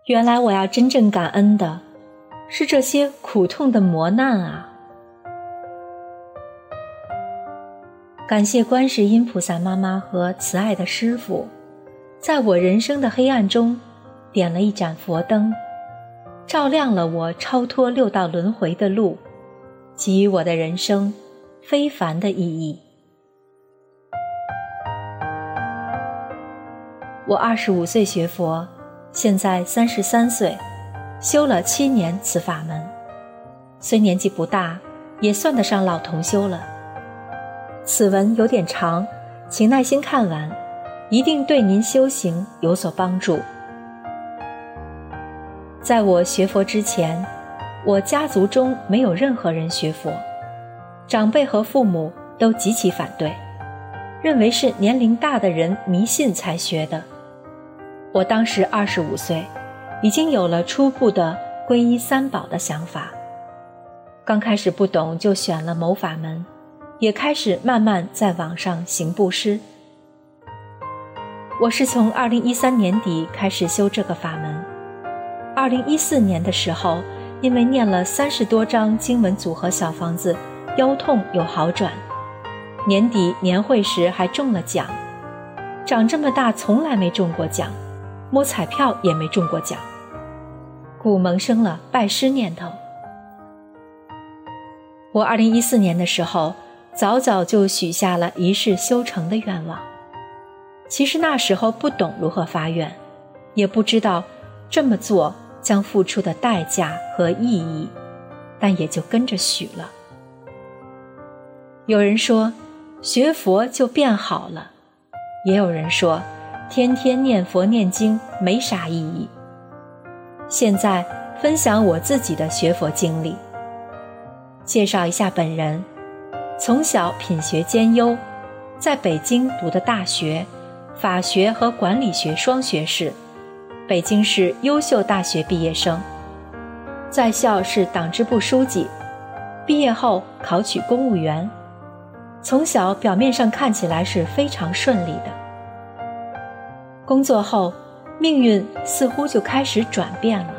原来我要真正感恩的是这些苦痛的磨难啊！感谢观世音菩萨妈妈和慈爱的师父，在我人生的黑暗中点了一盏佛灯，照亮了我超脱六道轮回的路，给予我的人生非凡的意义。我25岁学佛，现在33岁，修了7年此法门，虽年纪不大，也算得上老同修了。此文有点长，请耐心看完，一定对您修行有所帮助。在我学佛之前，我家族中没有任何人学佛，长辈和父母都极其反对，认为是年龄大的人迷信才学的。我当时25岁，已经有了初步的皈依三宝的想法。刚开始不懂就选了某法门，也开始慢慢在网上行布施。我是从2013年底开始修这个法门，2014年的时候，因为念了30多张经文组合小房子，腰痛有好转，年底年会时还中了奖，长这么大从来没中过奖，摸彩票也没中过奖，故萌生了拜师念头。我2014年的时候，早早就许下了一世修成的愿望。其实那时候不懂如何发愿，也不知道这么做将付出的代价和意义，但也就跟着许了。有人说学佛就变好了，也有人说天天念佛念经没啥意义。现在分享我自己的学佛经历，介绍一下本人。从小品学兼优，在北京读的大学，法学和管理学双学士，北京市优秀大学毕业生，在校是党支部书记，毕业后考取公务员。从小表面上看起来是非常顺利的，工作后命运似乎就开始转变了。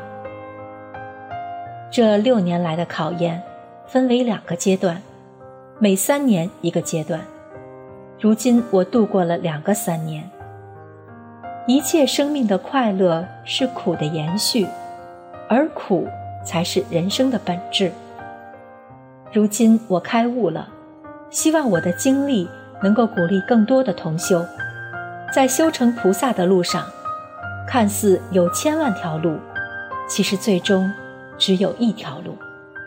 这6年来的考验分为2个阶段，每3年一个阶段，如今我度过了2个3年。一切生命的快乐是苦的延续，而苦才是人生的本质。如今我开悟了，希望我的经历能够鼓励更多的同修，在修成菩萨的路上，看似有1000万条路，其实最终只有一条路。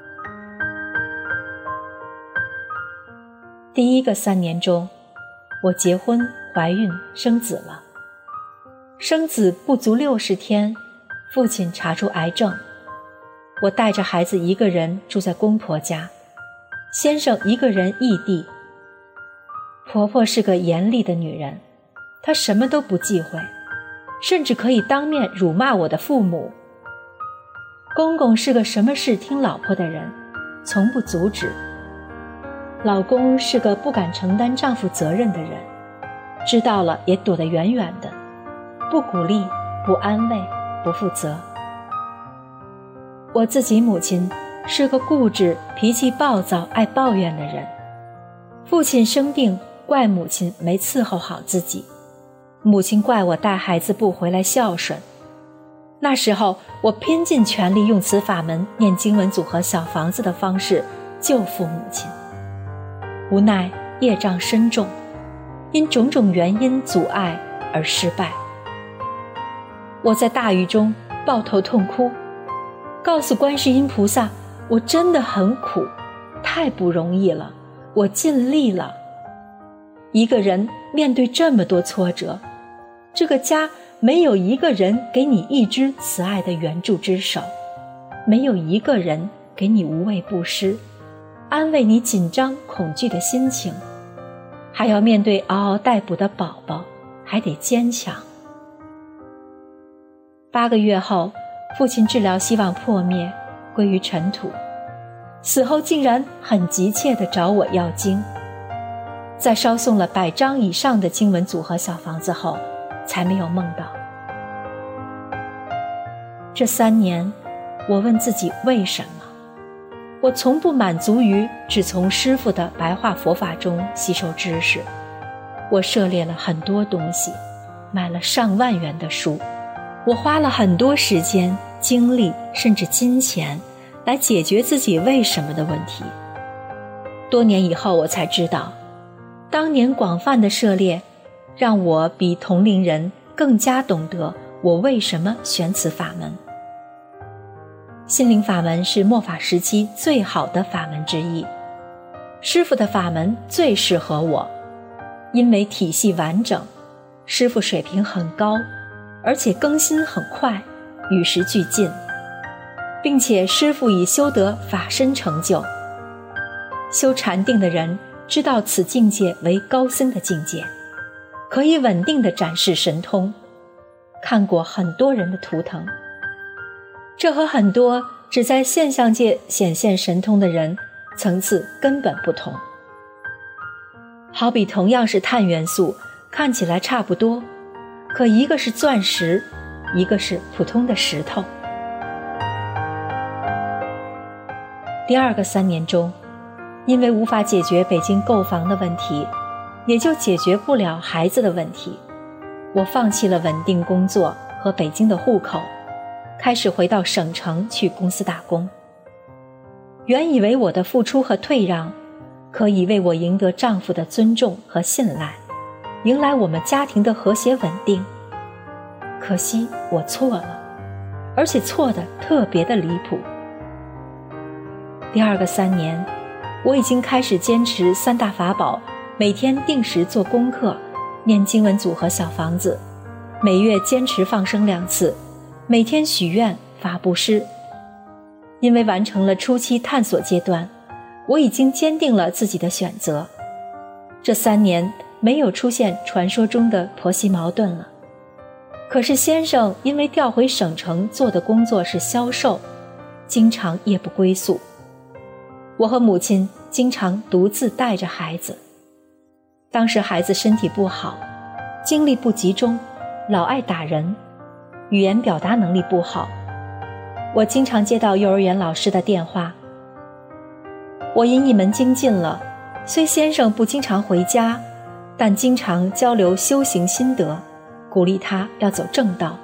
第1个3年中，我结婚、怀孕、生子了。生子不足60天，父亲查出癌症，我带着孩子一个人住在公婆家，先生一个人异地。婆婆是个严厉的女人，她什么都不忌讳，甚至可以当面辱骂我的父母。公公是个什么事听老婆的人，从不阻止。老公是个不敢承担丈夫责任的人，知道了也躲得远远的，不鼓励，不安慰，不负责。我自己母亲是个固执、脾气暴躁、爱抱怨的人。父亲生病，怪母亲没伺候好自己，母亲怪我带孩子不回来孝顺。那时候我拼尽全力用此法门念经文组合小房子的方式救父母亲，无奈业障深重，因种种原因阻碍而失败。我在大雨中抱头痛哭，告诉观世音菩萨，我真的很苦，太不容易了，我尽力了。一个人面对这么多挫折，这个家没有一个人给你一只慈爱的援助之手，没有一个人给你无畏不施，安慰你紧张恐惧的心情，还要面对嗷嗷待哺的宝宝，还得坚强。8个月后，父亲治疗希望破灭，归于尘土，死后竟然很急切地找我要经。在烧送了100张以上的经文组合小房子后，才没有梦到。 这3年，我问自己为什么？我从不满足于只从师父的白话佛法中吸收知识。我涉猎了很多东西，买了上万元的书，我花了很多时间、精力甚至金钱来解决自己为什么的问题。多年以后，我才知道，当年广泛的涉猎让我比同龄人更加懂得我为什么选此法门。心灵法门是末法时期最好的法门之一，师父的法门最适合我，因为体系完整，师父水平很高，而且更新很快，与时俱进，并且师父已修得法身成就。修禅定的人知道此境界为高僧的境界，可以稳定地展示神通，看过很多人的图腾，这和很多只在现象界显现神通的人层次根本不同。好比同样是碳元素，看起来差不多，可一个是钻石，一个是普通的石头。第2个3年中，因为无法解决北京购房的问题，也就解决不了孩子的问题，我放弃了稳定工作和北京的户口，开始回到省城去公司打工。原以为我的付出和退让可以为我赢得丈夫的尊重和信赖，迎来我们家庭的和谐稳定。可惜我错了，而且错得特别的离谱。第2个3年，我已经开始坚持3大法宝，每天定时做功课，念经文组合小房子，每月坚持放生2次，每天许愿发布施。因为完成了初期探索阶段，我已经坚定了自己的选择。这3年没有出现传说中的婆媳矛盾了。可是先生因为调回省城做的工作是销售，经常夜不归宿。我和母亲经常独自带着孩子。当时孩子身体不好，精力不集中，老爱打人，语言表达能力不好。我经常接到幼儿园老师的电话，我因一门精进了，虽先生不经常回家，但经常交流修行心得，鼓励他要走正道。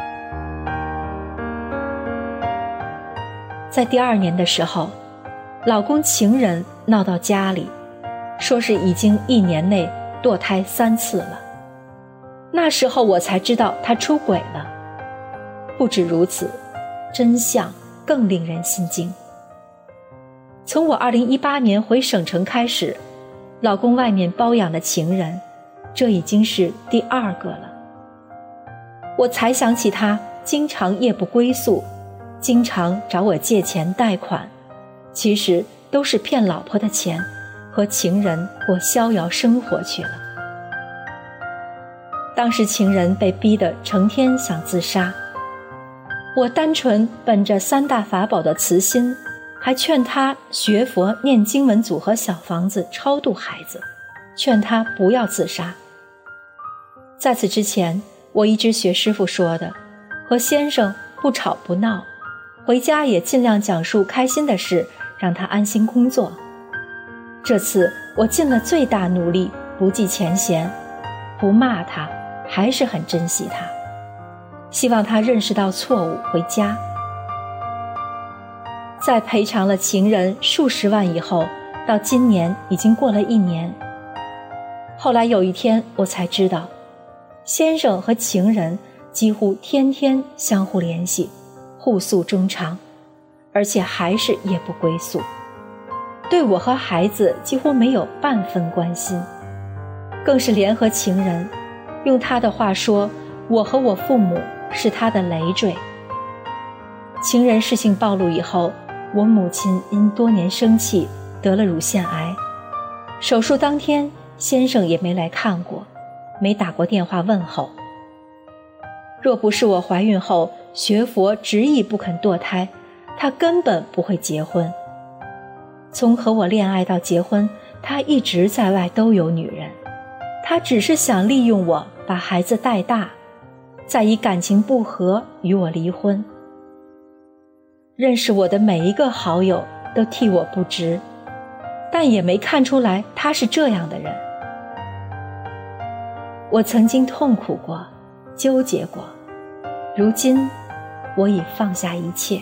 在第2年的时候，老公情人闹到家里，说是已经1年内堕胎3次了。那时候我才知道他出轨了。不止如此，真相更令人心惊。从我2018年回省城开始，老公外面包养的情人，这已经是第2个了。我才想起他经常夜不归宿，经常找我借钱贷款，其实都是骗老婆的钱，和情人过逍遥生活去了。当时情人被逼得成天想自杀，我单纯本着3大法宝的慈心，还劝他学佛念经文组合小房子超度孩子，劝他不要自杀。在此之前，我一直学师父说的，和先生不吵不闹，回家也尽量讲述开心的事，让他安心工作。这次我尽了最大努力，不计前嫌，不骂他，还是很珍惜他，希望他认识到错误，回家。在赔偿了情人数十万以后，到今年已经过了1年。后来有一天我才知道，先生和情人几乎天天相互联系，互诉衷肠，而且还是夜不归宿，对我和孩子几乎没有半分关心，更是联合情人，用他的话说，我和我父母是他的累赘。情人事情暴露以后，我母亲因多年生气得了乳腺癌，手术当天先生也没来看过，没打过电话问候。若不是我怀孕后学佛执意不肯堕胎，他根本不会结婚。从和我恋爱到结婚，他一直在外都有女人，他只是想利用我把孩子带大，再以感情不和与我离婚， 认识我的每一个好友都替我不值，但也没看出来他是这样的人。我曾经痛苦过，纠结过，如今我已放下一切。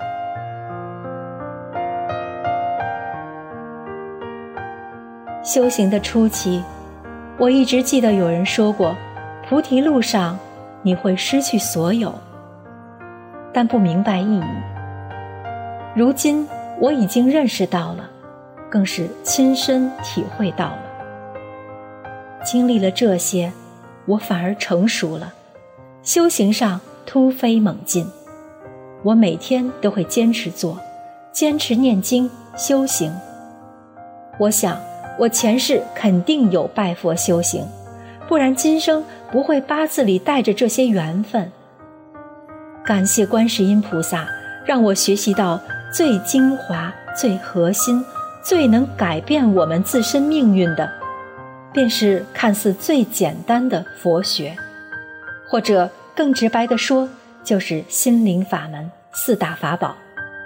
修行的初期，我一直记得有人说过，菩提路上你会失去所有，但不明白意义。如今我已经认识到了，更是亲身体会到了。经历了这些，我反而成熟了，修行上突飞猛进。我每天都会坚持做，坚持念经修行。我想我前世肯定有拜佛修行，不然今生不会八字里带着这些缘分。感谢观世音菩萨，让我学习到最精华、最核心、最能改变我们自身命运的，便是看似最简单的佛学，或者更直白地说，就是心灵法门四大法宝。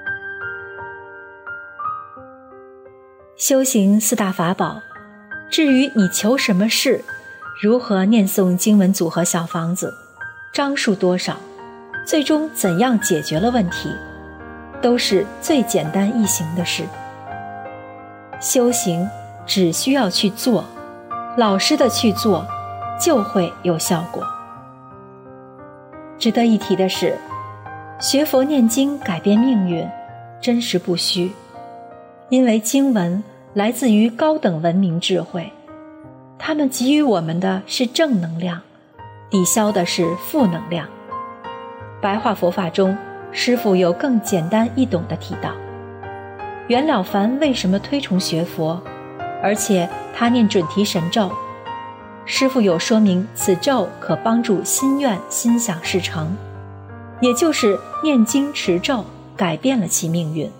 修行四大法宝，至于你求什么事，如何念诵经文组合小房子，章数多少，最终怎样解决了问题，都是最简单易行的事。修行只需要去做，老实的去做，就会有效果。值得一提的是，学佛念经改变命运，真实不虚。因为经文来自于高等文明智慧，它们给予我们的是正能量，抵消的是负能量。白话佛法中，师父有更简单易懂地提到，袁了凡为什么推崇学佛，而且他念准提神咒，师父有说明此咒可帮助心愿心想事成，也就是念经持咒改变了其命运。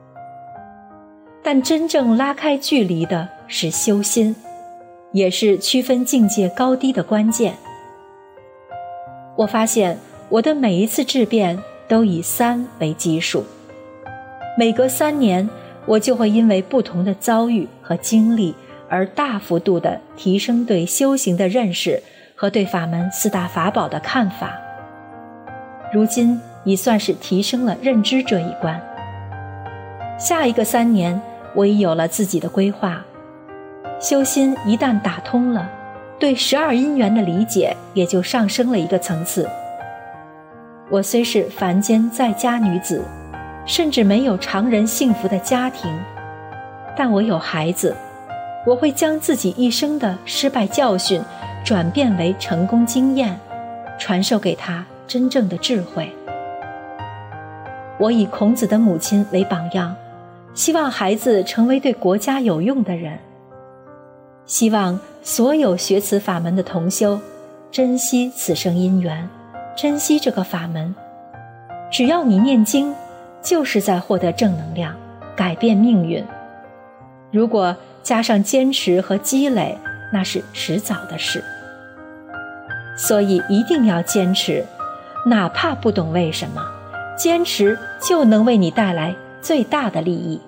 但真正拉开距离的是修心，也是区分境界高低的关键。我发现我的每一次质变都以3为基数，每隔3年，我就会因为不同的遭遇和经历而大幅度地提升对修行的认识和对法门四大法宝的看法。如今已算是提升了认知这一关。下一个3年，我已有了自己的规划。修心一旦打通了，对12因缘的理解也就上升了一个层次。我虽是凡间在家女子，甚至没有常人幸福的家庭，但我有孩子，我会将自己一生的失败教训转变为成功经验，传授给他真正的智慧。我以孔子的母亲为榜样，希望孩子成为对国家有用的人。希望所有学此法门的同修珍惜此生因缘，珍惜这个法门。只要你念经，就是在获得正能量，改变命运。如果加上坚持和积累，那是迟早的事。所以一定要坚持，哪怕不懂为什么，坚持就能为你带来最大的利益。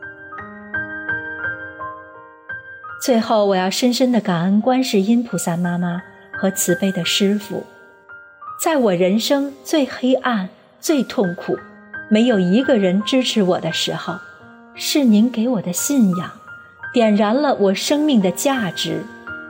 最后，我要深深地感恩观世音菩萨妈妈和慈悲的师父。在我人生最黑暗、最痛苦，没有一个人支持我的时候，是您给我的信仰，点燃了我生命的价值。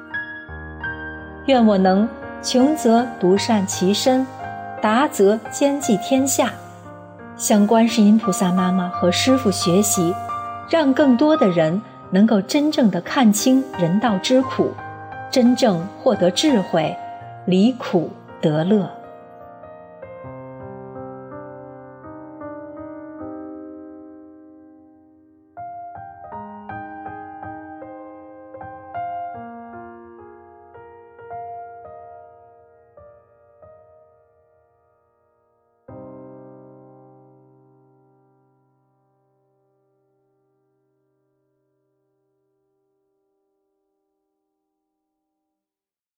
愿我能穷则独善其身，达则兼济天下，向观世音菩萨妈妈和师父学习，让更多的人能够真正地看清人道之苦，真正获得智慧，离苦得乐。